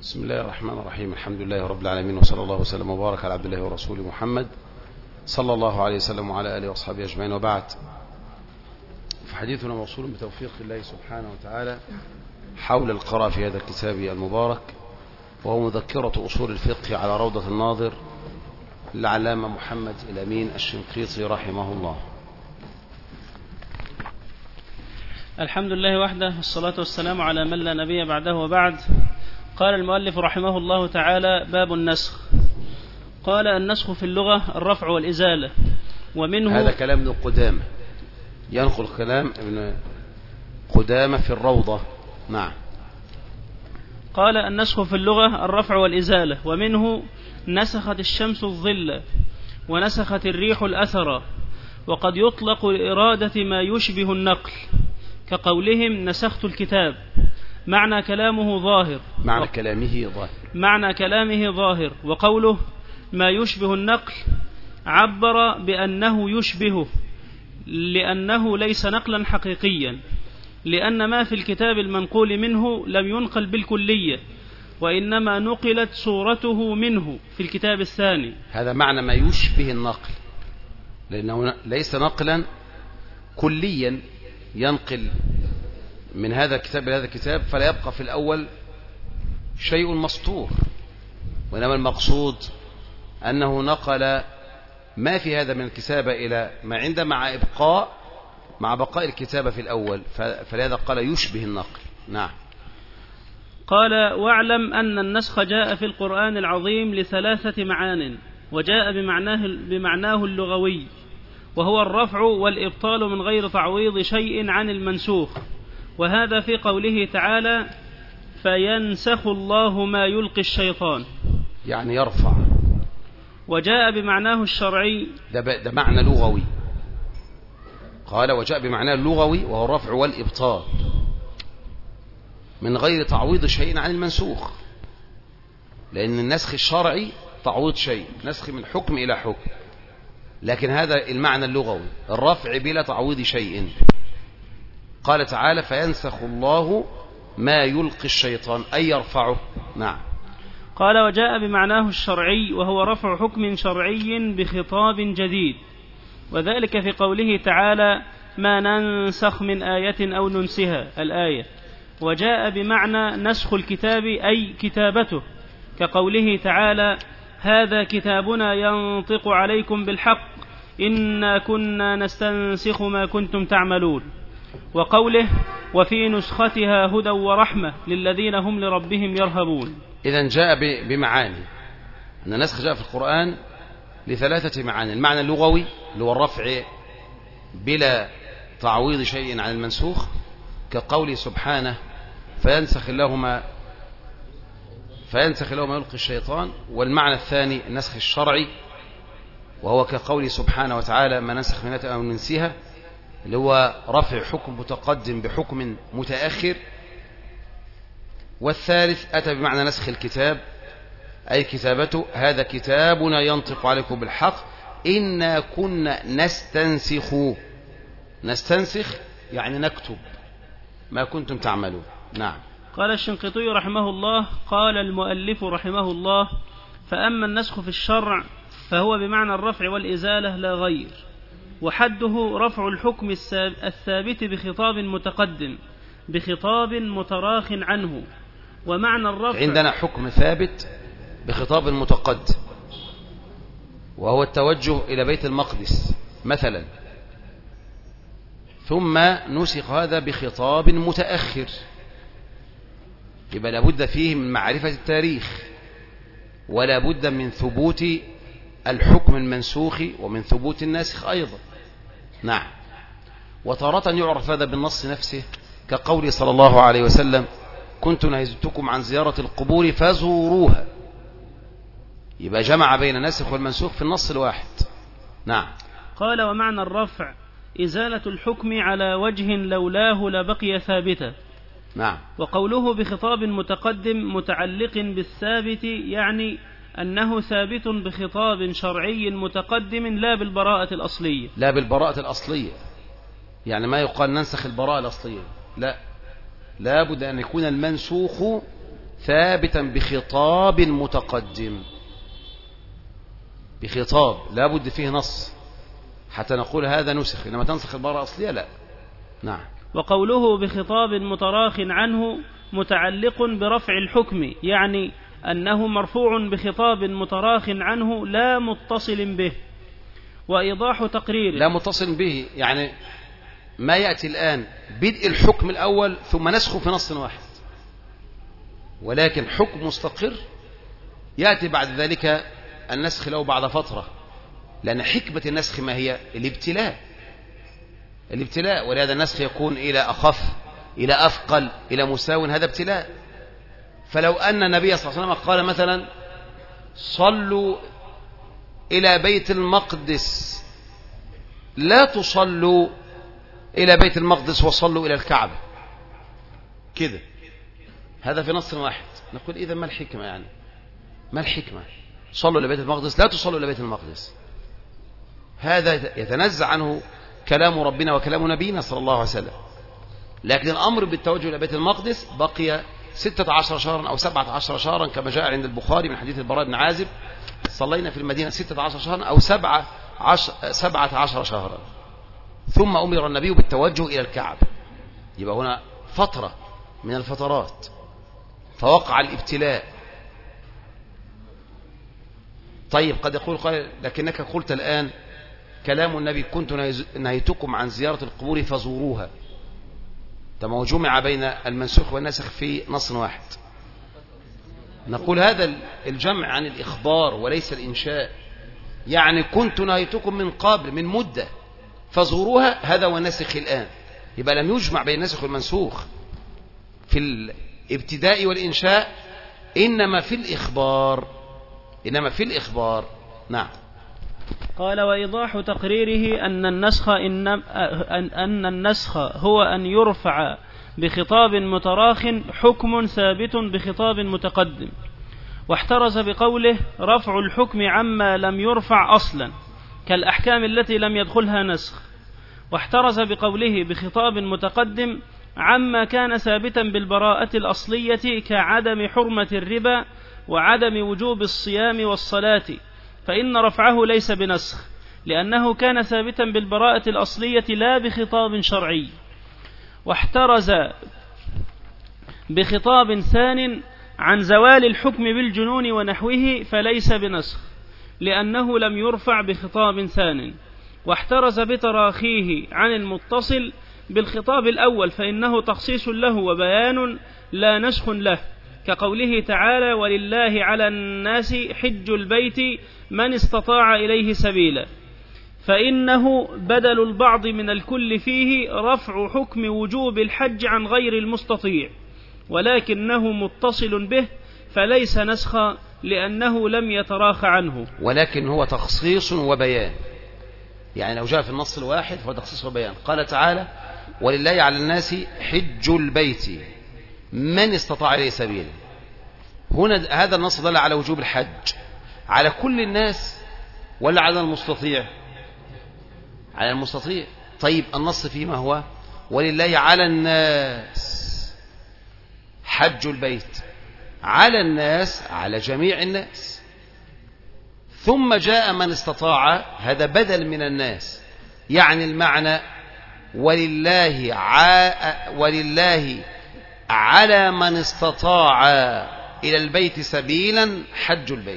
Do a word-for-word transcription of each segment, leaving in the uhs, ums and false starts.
بسم الله الرحمن الرحيم. الحمد لله رب العالمين، وصلى الله وسلم وبارك على عبد الله ورسوله محمد صلى الله عليه وسلم وعلى آله وأصحابه أجمعين، وبعد. فحديثنا موصول بتوفيق الله سبحانه وتعالى حول القراءة في هذا الكتاب المبارك، وهو مذكرة أصول الفقه على روضة الناظر للعلامة محمد الأمين الشنقيطي رحمه الله. الحمد لله وحده، والصلاة والسلام على من لا نبي بعده، وبعد. قال المؤلف رحمه الله تعالى: باب النسخ. قال: النسخ في اللغة الرفع والإزالة، ومنه هذا كلام ابن قدامة، ينقل كلام ابن قدامة في الروضة. نعم. قال: النسخ في اللغة الرفع والإزالة، ومنه نسخت الشمس الظل، ونسخت الريح الأثر. وقد يطلق لإرادة ما يشبه النقل، كقولهم نسخت الكتاب، معنى كلامه ظاهر معنى كلامه ظاهر معنى كلامه ظاهر وقوله ما يشبه النقل عبر بأنه يشبهه، لأنه ليس نقلا حقيقيا، لأن ما في الكتاب المنقول منه لم ينقل بالكلية، وإنما نقلت صورته منه في الكتاب الثاني. هذا معنى ما يشبه النقل، لأنه ليس نقلا كليا ينقل من هذا الكتاب إلى هذا الكتاب، فلا يبقى في الأول شيء مسطور، وإنما المقصود أنه نقل ما في هذا من الكتابة إلى ما عنده، مع إبقاء مع بقاء الكتابة في الأول، فلهذا قال يشبه النقل. نعم. قال: واعلم أن النسخ جاء في القرآن العظيم لثلاثة معان، وجاء بمعناه, بمعناه اللغوي، وهو الرفع والإبطال من غير تعويض شيء عن المنسوخ، وهذا في قوله تعالى: فينسخ الله ما يلقي الشيطان، يعني يرفع. وجاء بمعناه الشرعي، ده, ده معنى لغوي. قال: وجاء بمعناه اللغوي وهو الرفع والإبطال من غير تعويض شيء عن المنسوخ، لأن النسخ الشرعي تعويض شيء، نسخ من حكم إلى حكم، لكن هذا المعنى اللغوي، الرفع بلا تعويض شيء. قال تعالى: فينسخ الله ما يلقي الشيطان، أي يرفعه. نعم. قال: وجاء بمعناه الشرعي وهو رفع حكم شرعي بخطاب جديد، وذلك في قوله تعالى: ما ننسخ من آية أو ننسها، الآية. وجاء بمعنى نسخ الكتاب أي كتابته، كقوله تعالى: هذا كتابنا ينطق عليكم بالحق إنا كنا نستنسخ ما كنتم تعملون. وقوله: وفي نسختها هدى ورحمة للذين هم لربهم يرهبون. إذن جاء بمعاني، أن النسخ جاء في القرآن لثلاثة معاني: المعنى اللغوي اللي هو الرفع بلا تعويض شيء عن المنسوخ، كقول سبحانه: فينسخ الله ما فينسخ الله ما يلقي الشيطان. والمعنى الثاني النسخ الشرعي، وهو كقول سبحانه وتعالى: ما ننسخ من آية أو ننسها، اللي هو رفع حكم متقدم بحكم متأخر. والثالث أتى بمعنى نسخ الكتاب أي كتابته، هذا كتابنا ينطق عليكم بالحق إنا كنا نستنسخ نستنسخ يعني نكتب ما كنتم تعملون. نعم. قال الشنقيطي رحمه الله: قال المؤلف رحمه الله: فأما النسخ في الشرع فهو بمعنى الرفع والإزالة لا غير، وحده رفع الحكم الثابت بخطاب متقدم بخطاب متراخ عنه. ومعنى الرفع عندنا حكم ثابت بخطاب متقدم، وهو التوجه إلى بيت المقدس مثلا، ثم نسخ هذا بخطاب متأخر، يبقى لابد فيه من معرفة التاريخ، ولا بد من ثبوت الحكم المنسوخ ومن ثبوت الناسخ أيضا. نعم. وتارة يعرف هذا بالنص نفسه، كقول صلى الله عليه وسلم: كنت نهيتكم عن زيارة القبور فزوروها، يبقى جمع بين الناسخ والمنسوخ في النص الواحد. نعم. قال: ومعنى الرفع إزالة الحكم على وجه لولاه لبقي ثابتا. نعم. وقوله بخطاب متقدم متعلق بالثابت، يعني أنه ثابت بخطاب شرعي متقدم، لا بالبراءة الأصلية. لا بالبراءة الأصلية، يعني ما يقال ننسخ البراءة الأصلية، لا، لا بد أن يكون المنسوخ ثابتا بخطاب متقدم، بخطاب لا بد فيه نص حتى نقول هذا نسخ، إنما تنسخ البراءة الأصلية لا. نعم. وقوله بخطاب متراخ عنه متعلق برفع الحكم، يعني أنه مرفوع بخطاب متراخ عنه لا متصل به. وإيضاح تقريره لا متصل به يعني ما يأتي الآن بدء الحكم الأول ثم نسخه في نص واحد، ولكن حكم مستقر يأتي بعد ذلك النسخ له بعد فترة، لأن حكمة النسخ ما هي؟ الابتلاء، الابتلاء، ولهذا النسخ يكون إلى أخف إلى أثقل إلى مساو، هذا ابتلاء. فلو أن النبي صلى الله عليه وسلم قال مثلا صلوا إلى بيت المقدس لا تصلوا إلى بيت المقدس وصلوا إلى الكعبة كده، هذا في نص واحد، نقول إذا ما الحكمة؟ يعني ما الحكمة؟ صلوا إلى بيت المقدس لا تصلوا إلى بيت المقدس، هذا يتنزع عنه كلام ربنا وكلام نبينا صلى الله عليه وسلم. لكن الأمر بالتوجه إلى بيت المقدس بقي ستة عشر شهرا أو سبعة عشر شهرا كما جاء عند البخاري من حديث البراء بن عازب، صلينا في المدينة ستة عشر شهرا أو سبعة عشر, سبعة عشر شهرا، ثم أمر النبي بالتوجه إلى الكعبة. يبقى هنا فترة من الفترات فوقع الابتلاء. طيب قد يقول قال لكنك قلت الآن كلام النبي كنت نهيتكم عن زيارة القبور فزوروها، تما جمع بين المنسوخ والناسخ في نص واحد. نقول هذا الجمع عن الإخبار وليس الإنشاء، يعني كنت نهيتكم من قبل من مدة فزوروها، هذا هو الناسخ الآن. يبقى لم يجمع بين الناسخ والمنسوخ في الابتداء والإنشاء، إنما في الإخبار، إنما في الإخبار. نعم. قال وإيضاح تقريره أن النسخ إن أن النسخ هو أن يرفع بخطاب متراخ حكم ثابت بخطاب متقدم، واحترز بقوله رفع الحكم عما لم يرفع أصلا كالأحكام التي لم يدخلها نسخ، واحترز بقوله بخطاب متقدم عما كان ثابتا بالبراءة الأصلية كعدم حرمة الربا وعدم وجوب الصيام والصلاة، فإن رفعه ليس بنسخ لأنه كان ثابتا بالبراءة الأصلية لا بخطاب شرعي. واحترز بخطاب ثان عن زوال الحكم بالجنون ونحوه فليس بنسخ لأنه لم يرفع بخطاب ثان. واحترز بتراخيه عن المتصل بالخطاب الأول فإنه تخصيص له وبيان لا نسخ له، كقوله تعالى ولله على الناس حج البيت من استطاع إليه سبيلا، فإنه بدل البعض من الكل فيه رفع حكم وجوب الحج عن غير المستطيع، ولكنه متصل به فليس نسخا لأنه لم يتراخ عنه، ولكن هو تخصيص وبيان. يعني لو جاء في النص الواحد فهو تخصيص وبيان. قال تعالى ولله على الناس حج البيت من استطاع إليه سبيلا، هنا هذا النص دل على وجوب الحج على كل الناس ولا على المستطيع؟ على المستطيع. طيب النص فيما هو ولله على الناس حج البيت، على الناس على جميع الناس، ثم جاء من استطاع، هذا بدل من الناس، يعني المعنى ولله ع... ولله على من استطاع إلى البيت سبيلا حج البيت،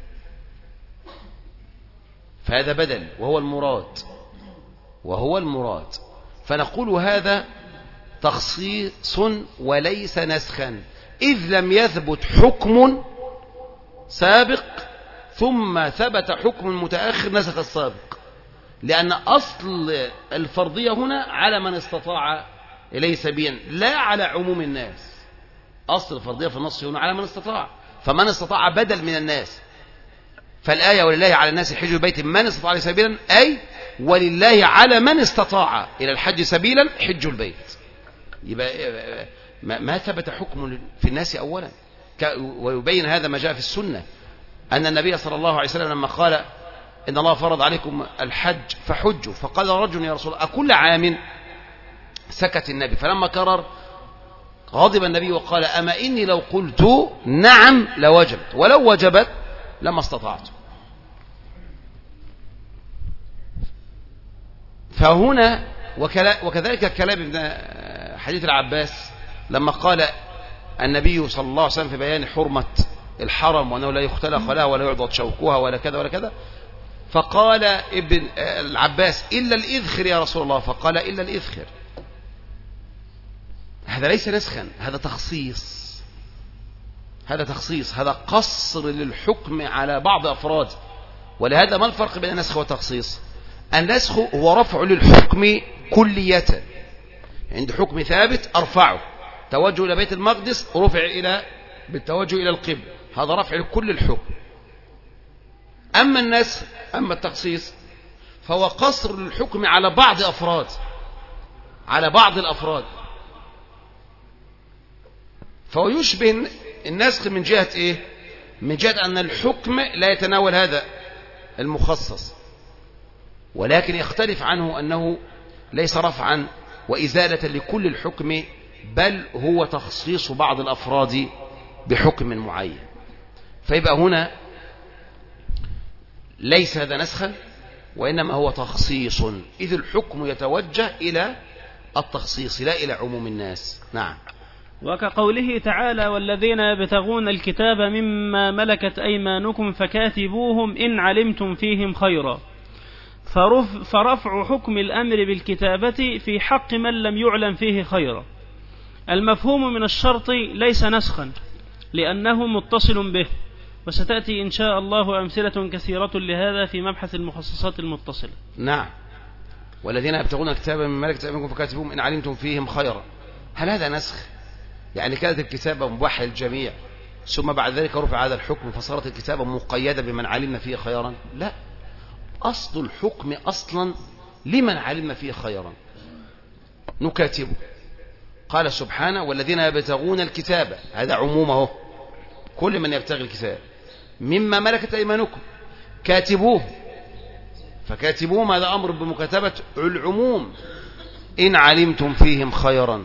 فهذا بدل وهو المراد، وهو المراد. فنقول هذا تخصيص وليس نسخا، إذ لم يثبت حكم سابق ثم ثبت حكم متأخر نسخ السابق، لأن أصل الفرضية هنا على من استطاع إليه سبيلا لا على عموم الناس. أصل الفرضية في النص هنا على من استطاع، فمن استطاع بدل من الناس. فالآية ولله على الناس حج البيت من استطاع إليه سبيلا، أي ولله على من استطاع إلى الحج سبيلا حج البيت. يبقى ما ثبت حكم في الناس أولا، ويبين هذا ما جاء في السنة أن النبي صلى الله عليه وسلم لما قال إن الله فرض عليكم الحج فحجوا، فقال رجل يا رسول الله أكل عام؟ سكت النبي، فلما كرر غضب النبي وقال أما إني لو قلت نعم لوجبت ولو وجبت لما استطعت. فهنا وكذلك كلام ابن حديث العباس لما قال النبي صلى الله عليه وسلم في بيان حرمة الحرم وأنه لا يختلق لها ولا يعضد شوكها ولا كذا ولا كذا، فقال ابن العباس إلا الإذخر يا رسول الله، فقال إلا الإذخر. هذا ليس نسخا، هذا تخصيص، هذا تخصيص، هذا قصر للحكم على بعض أفراد. ولهذا ما الفرق بين النسخ والتخصيص؟ النسخ هو رفع للحكم كلية، عند حكم ثابت أرفعه، توجه إلى بيت المقدس رفع إلى بالتوجه إلى القبل، هذا رفع لكل الحكم. أما النسخ أما التخصيص فهو قصر للحكم على بعض أفراد، على بعض الأفراد. فهو يشبه النسخ من جهة إيه؟ من جهة أن الحكم لا يتناول هذا المخصص، ولكن يختلف عنه أنه ليس رفعا وإزالة لكل الحكم، بل هو تخصيص بعض الأفراد بحكم معين. فيبقى هنا ليس هذا نسخا وإنما هو تخصيص، إذ الحكم يتوجه إلى التخصيص لا إلى عموم الناس. نعم. وكقوله تعالى والذين يبتغون الكتاب مما ملكت أيمانكم فكاتبوهم إن علمتم فيهم خيرا، فرفع حكم الأمر بالكتابة في حق من لم يعلم فيه خيرا. المفهوم من الشرط ليس نسخا لأنه متصل به، وستأتي إن شاء الله أمثلة كثيرة لهذا في مبحث المخصصات المتصلة. نعم. والذين يبتغون الكتاب من ملكت أيمانكم فكاتبوهم إن علمتم فيهم خيرا، هل هذا نسخ؟ يعني كانت الكتابة مباحة للجميع ثم بعد ذلك رفع هذا الحكم فصارت الكتابة مقيدة بمن علمنا فيه خيرا؟ لا، أصل الحكم أصلا لمن علمنا فيه خيرا نكاتبه. قال سبحانه والذين يبتغون الكتاب، هذا عمومه، كل من يبتغي الكتاب مما ملكت أيمانكم كاتبوه، فكاتبوهم هذا أمر بمكاتبة العموم إن علمتم فيهم خيرا.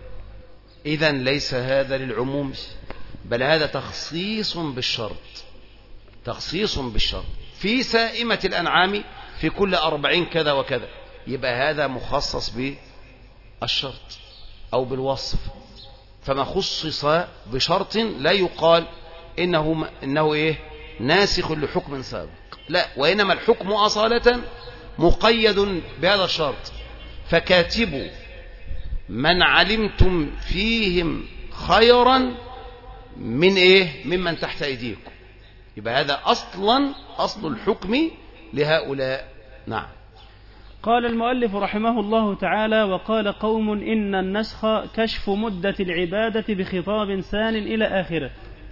إذن ليس هذا للعموم بل هذا تخصيص بالشرط، تخصيص بالشرط في سائمة الأنعام في كل أربعين كذا وكذا، يبقى هذا مخصص بالشرط أو بالوصف. فما خصص بشرط لا يقال إنه, إنه إيه ناسخ لحكم سابق، لا، وإنما الحكم أصالة مقيد بهذا الشرط. فكاتبوا من علمتم فيهم خيرا من إيه ممن تحت أيديكم، يبقى هذا أصلا أصل الحكم لهؤلاء. نعم. قال المؤلف رحمه الله تعالى وقال قوم إن النسخ كشف مدة العبادة بخطاب ثان إلى آخره.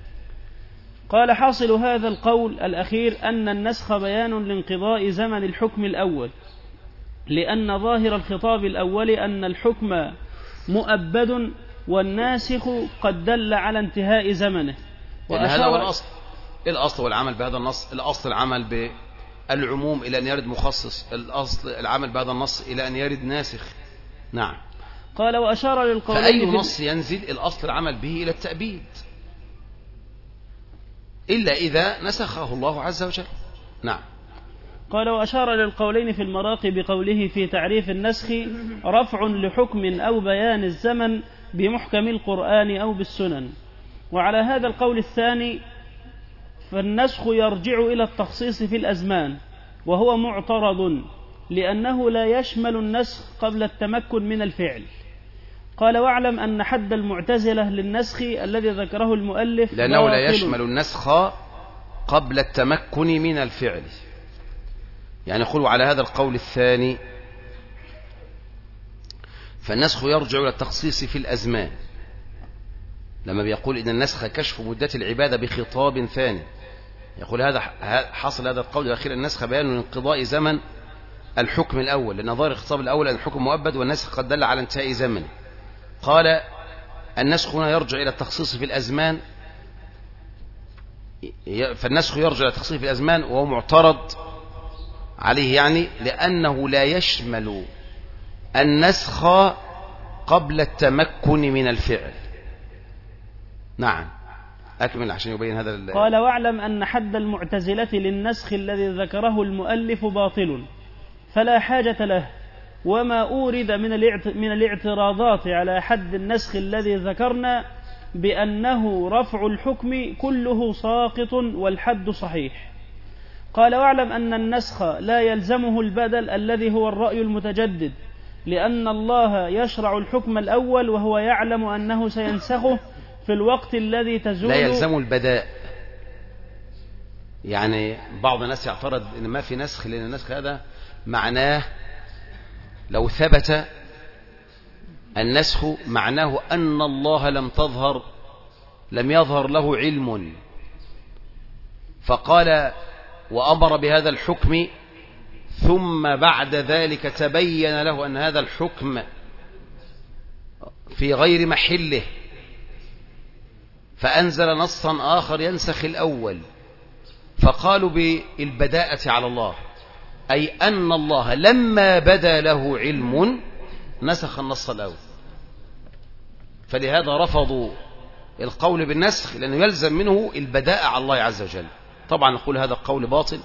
قال حاصل هذا القول الأخير أن النسخ بيان لانقضاء زمن الحكم الأول، لأن ظاهر الخطاب الأول أن الحكم مؤبد والناسخ قد دل على انتهاء زمنه. هذا هو الأصل، الأصل والعمل بهذا النص، الأصل العمل بالعموم إلى أن يرد مخصص، الأصل العمل بهذا النص إلى أن يرد ناسخ. نعم. قال وأشار للقولين فأي نص ينزل الأصل العمل به إلى التأبيد إلا إذا نسخه الله عز وجل. نعم. قال وأشار للقولين في المراقي بقوله في تعريف النسخ رفع لحكم أو بيان الزمن بمحكم القرآن أو بالسنن. وعلى هذا القول الثاني فالنسخ يرجع إلى التخصيص في الأزمان، وهو معترض لأنه لا يشمل النسخ قبل التمكن من الفعل. قال واعلم أن حد المعتزلة للنسخ الذي ذكره المؤلف لأنه لا يشمل النسخ قبل التمكن من الفعل، يعني يقول على هذا القول الثاني فالنسخ يرجع إلى التخصيص في الأزمان، لما بيقول إن النسخ كشف مدة العبادة بخطاب ثاني، يقول هذا حصل هذا القول الأخير النسخ بيان لانقضاء زمن الحكم الأول، لأن ظاهر الخطاب الأول أن الحكم مؤبد والنسخ قد دل على انتهاء زمنه. قال النسخ هنا يرجع إلى التخصيص في الأزمان، فالنسخ يرجع إلى التخصيص في الأزمان وهو معترض عليه، يعني لأنه لا يشمل النسخ قبل التمكن من الفعل، نعم أكمل عشان يبين هذا ال... قال واعلم أن حد المعتزلة للنسخ الذي ذكره المؤلف باطل فلا حاجة له، وما أورد من الاعتراضات على حد النسخ الذي ذكرنا بأنه رفع الحكم كله ساقط والحد صحيح. قال واعلم أن النسخ لا يلزمه البدل الذي هو الرأي المتجدد، لأن الله يشرع الحكم الأول وهو يعلم أنه سينسخه في الوقت الذي تزول. لا يلزم البداء، يعني بعض الناس يعترض إن ما في نسخ، لأن النسخ هذا معناه لو ثبت النسخ معناه أن الله لم تظهر لم يظهر له علم، فقال وأمر بهذا الحكم ثم بعد ذلك تبين له أن هذا الحكم في غير محله فأنزل نصا آخر ينسخ الأول، فقالوا بالبداءة على الله، أي أن الله لما بدا له علم نسخ النص الأول، فلهذا رفضوا القول بالنسخ لأنه يلزم منه البداء على الله عز وجل. طبعا نقول هذا القول باطل،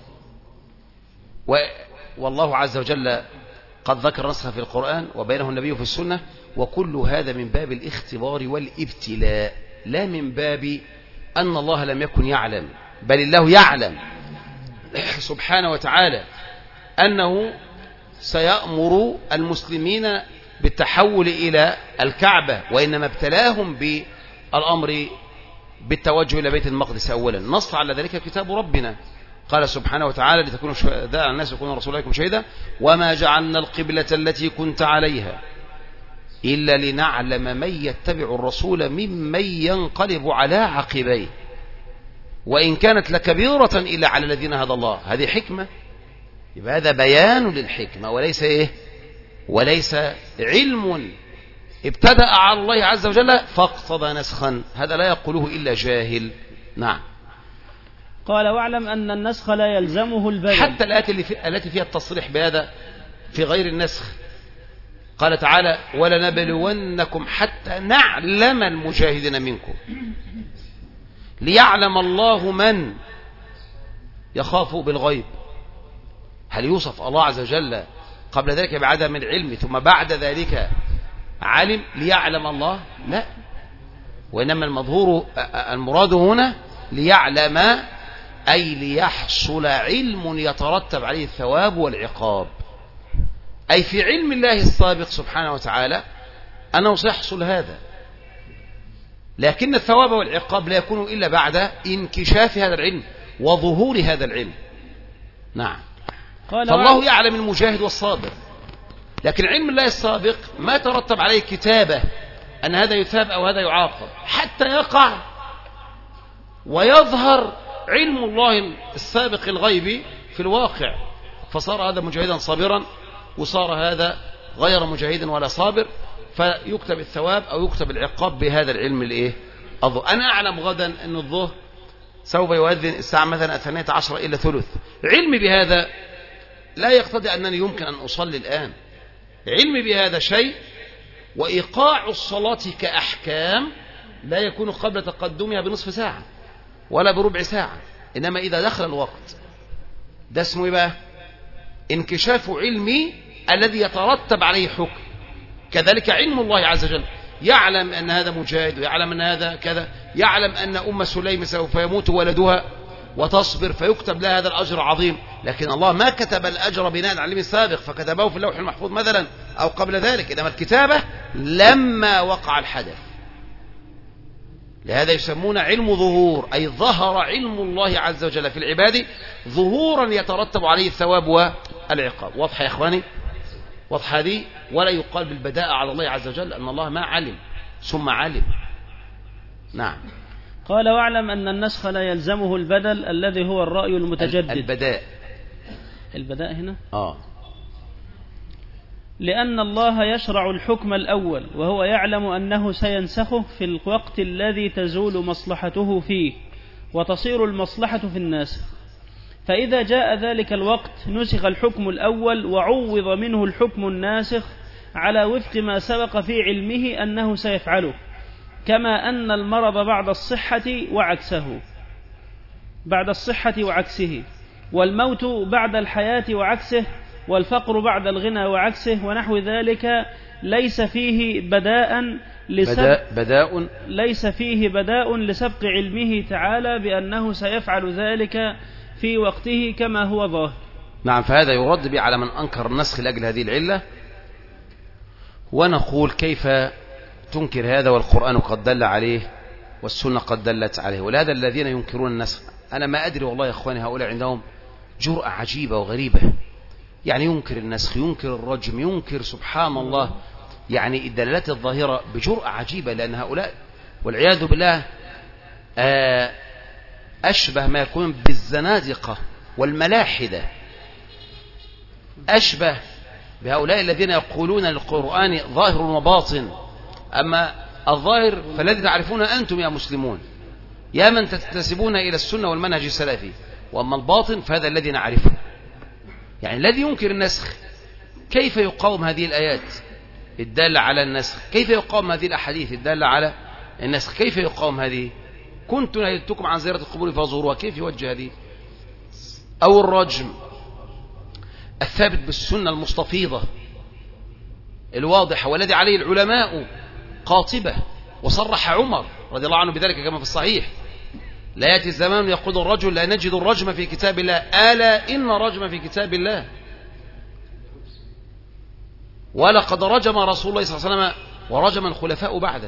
والله عز وجل قد ذكر نسخه في القرآن وبينه النبي في السنة، وكل هذا من باب الاختبار والابتلاء، لا من باب أن الله لم يكن يعلم، بل الله يعلم سبحانه وتعالى أنه سيأمر المسلمين بالتحول إلى الكعبة، وإنما ابتلاهم بالأمر بالتوجه إلى بيت المقدس أولا. نص على ذلك كتاب ربنا، قال سبحانه وتعالى لتكونوا شهداء على الناس ويكون الرسول عليكم شهيدا وما جعلنا القبلة التي كنت عليها إلا لنعلم من يتبع الرسول ممن ينقلب على عقبيه وإن كانت لكبيرة إلا على الذين هدى الله. هذه حكمة، يبقى هذا بيان للحكمة وليس إيه وليس علم ابتدأ على الله عز وجل فاقتضى نسخا، هذا لا يقوله إلا جاهل. نعم. قال واعلم أن النسخ لا يلزمه البدل، حتى الآيات اللي في التي فيها التصريح بهذا في غير النسخ، قال تعالى ولنبلونكم حتى نعلم المجاهدين منكم ليعلم الله من يخاف بالغيب. هل يوصف الله عز وجل قبل ذلك بعدم العلم ثم بعد ذلك علم ليعلم الله؟ لا، وإنما المظهور المراد هنا ليعلم أي ليحصل علم يترتب عليه الثواب والعقاب، أي في علم الله السابق سبحانه وتعالى أنه سيحصل هذا، لكن الثواب والعقاب لا يكون إلا بعد انكشاف هذا العلم وظهور هذا العلم. نعم. فالله يعلم المجاهد والصابر، لكن علم الله السابق ما ترتب عليه كتابة أن هذا يثاب أو هذا يعاقب حتى يقع ويظهر علم الله السابق الغيبي في الواقع، فصار هذا مجاهدا صابرا وصار هذا غير مجاهد ولا صابر، فيكتب الثواب أو يكتب العقاب بهذا العلم الإيه؟ الظهر. أنا أعلم غدا أن الظهر سوف يؤذن الساعة مثلا الثانية عشرة إلى ثلث، علمي بهذا لا يقتضي أنني يمكن أن أصلي الآن، علمي بهذا شيء، وإيقاع الصلاة كأحكام لا يكون قبل تقدمها بنصف ساعة ولا بربع ساعة، إنما إذا دخل الوقت. ده اسمه إيه بقى؟ انكشاف علمي الذي يترتب عليه حكم. كذلك علم الله عز وجل، يعلم أن هذا مجاهد ويعلم أن هذا كذا، يعلم أن أم سليم سوف يموت ولدها وتصبر فيكتب لها هذا الأجر عظيم، لكن الله ما كتب الأجر بناء على العلم السابق فكتبه في اللوح المحفوظ مثلا أو قبل ذلك، إنما الكتابة لما وقع الحدث. لهذا يسمون علم ظهور، أي ظهر علم الله عز وجل في العباد ظهورا يترتب عليه الثواب والعقاب. واضح يا إخواني؟ واضح هذه؟ ولا يقال بالبداء على الله عز وجل أن الله ما علم ثم علم. نعم. قال واعلم أن النسخ لا يلزمه البدل الذي هو الرأي المتجدد. البداء البداء هنا آه. لأن الله يشرع الحكم الأول وهو يعلم أنه سينسخه في الوقت الذي تزول مصلحته فيه وتصير المصلحة في الناسخ، فإذا جاء ذلك الوقت نسخ الحكم الأول وعوض منه الحكم الناسخ على وفق ما سبق في علمه أنه سيفعله، كما أن المرض بعد الصحة وعكسه بعد الصحة وعكسه، والموت بعد الحياة وعكسه، والفقر بعد الغنى وعكسه، ونحو ذلك ليس فيه بداء لسبق بداء, بداء ليس فيه بداء لسبق علمه تعالى بأنه سيفعل ذلك في وقته كما هو ظاهر. نعم، فهذا يرد به على من أنكر النسخ لأجل هذه العلة، ونقول كيف تنكر هذا والقرآن قد دل عليه والسنة قد دلت عليه. ولهذا الذين ينكرون النسخ أنا ما أدري والله يا أخواني، هؤلاء عندهم جرأة عجيبة وغريبة، يعني ينكر النسخ، ينكر الرجم، ينكر سبحان الله يعني الدلالات الظاهرة بجرأة عجيبة، لأن هؤلاء والعياذ بالله أشبه ما يكون بالزنادقة والملاحدة، أشبه بهؤلاء الذين يقولون القرآن ظاهر وباطن، أما الظاهر فالذي تعرفون أنتم يا مسلمون يا من تنتسبون إلى السنة والمنهج السلفي، وأما الباطن فهذا الذي نعرفه. يعني الذي ينكر النسخ كيف يقاوم هذه الآيات الدالة على النسخ؟ كيف يقاوم هذه الأحاديث الدالة على النسخ؟ كيف يقاوم هذه؟ كنت نهيتكم عن زيارة القبور فزوروها، كيف يوجه هذه؟ أو الرجم الثابت بالسنة المستفيضة الواضحة والذي عليه العلماء قاطبة، وصرح عمر رضي الله عنه بذلك كما في الصحيح: لا يأتي الزمان يقول الرجل لا نجد الرجم في كتاب الله، ألا إن الرجم في كتاب الله، ولقد رجم رسول الله صلى الله عليه وسلم ورجم الخلفاء بعده.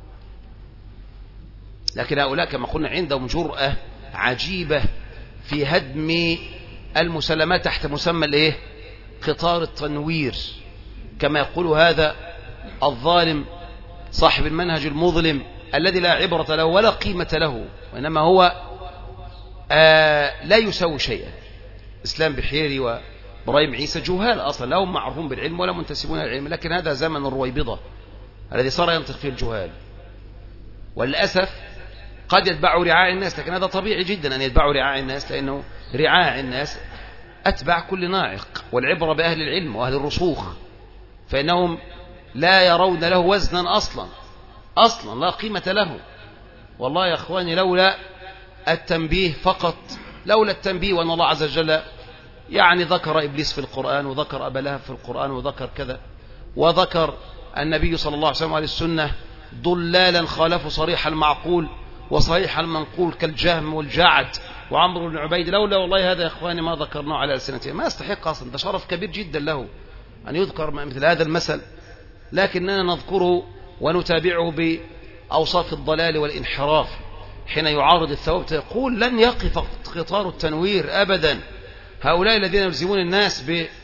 لكن هؤلاء كما قلنا عندهم جرأة عجيبة في هدم المسلمات تحت مسمى الايه؟ قطار التنوير، كما يقول هذا الظالم صاحب المنهج المظلم الذي لا عبرة له ولا قيمة له، وإنما هو آه لا يسوي شيئا. إسلام بحيري وإبراهيم عيسى جهال أصلا، لا هم معروفون بالعلم ولا منتسبون العلم، لكن هذا زمن الرويبضة الذي صار ينطق فيه الجهال، وللأسف قد يتبعوا رعاع الناس، لكن هذا طبيعي جدا أن يتبعوا رعاع الناس، لأنه رعاع الناس أتبع كل ناعق، والعبرة بأهل العلم وأهل الرسوخ، فإنهم لا يرون له وزنا أصلا أصلا لا قيمة له. والله يا أخواني لولا التنبيه فقط، لولا التنبيه وأن الله عز وجل يعني ذكر إبليس في القرآن، وذكر أبا لهب في القرآن، وذكر كذا، وذكر النبي صلى الله عليه وسلم على السنة ضلالا خالفوا صريح المعقول وصحيح المنقول كالجهم والجعد وعمرو بن عبيد، لولا والله هذا يا إخواني ما ذكرناه على ألسنتهم، ما يستحق أصلا، ده شرف كبير جدا له أن يذكر مثل هذا المثل، لكننا نذكره ونتابعه بأوصاف الضلال والانحراف حين يعارض الثوابت، يقول لن يقف قطار التنوير أبدا. هؤلاء الذين يلزمون الناس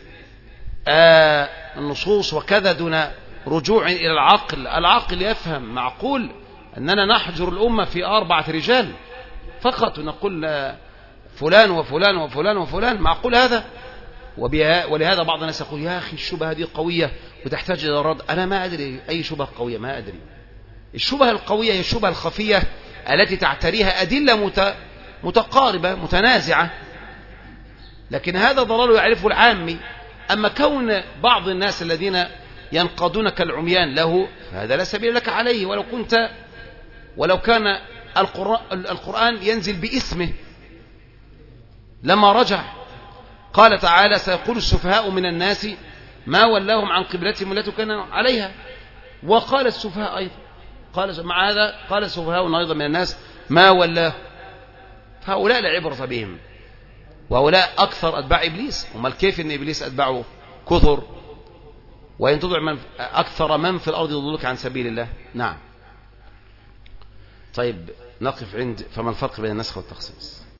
بالنصوص وكذا دون رجوع إلى العقل، العقل يفهم معقول أننا نحجر الأمة في أربعة رجال فقط ونقول فلان وفلان وفلان وفلان، معقول هذا؟ ولهذا بعض الناس يقول يا أخي الشبهة هذه قوية وتحتاج إلى رد. أنا ما أدري أي شبهة قوية، ما أدري. الشبهة القوية هي الشبهة الخفية التي تعتريها أدلة متقاربة متنازعة، لكن هذا ضلال يعرفه العامي. أما كون بعض الناس الذين ينقضونك العميان له فهذا لا سبيل لك عليه، ولو كنت ولو كان القرآن ينزل باسمه لما رجع. قال تعالى سيقول السفهاء من الناس ما ولاهم عن قبلتهم التي كانوا عليها، وقال السفهاء أيضا، قال مع هذا قال السفهاء أيضا من الناس ما ولاه. فهؤلاء لا عبرة بهم، وهؤلاء أكثر أتباع إبليس. ومال كيف أن إبليس أتباعه كثر، وإن تضع من أكثر من في الأرض يضلك عن سبيل الله. نعم. طيب نقف عند فما الفرق بين النسخ والتخصيص؟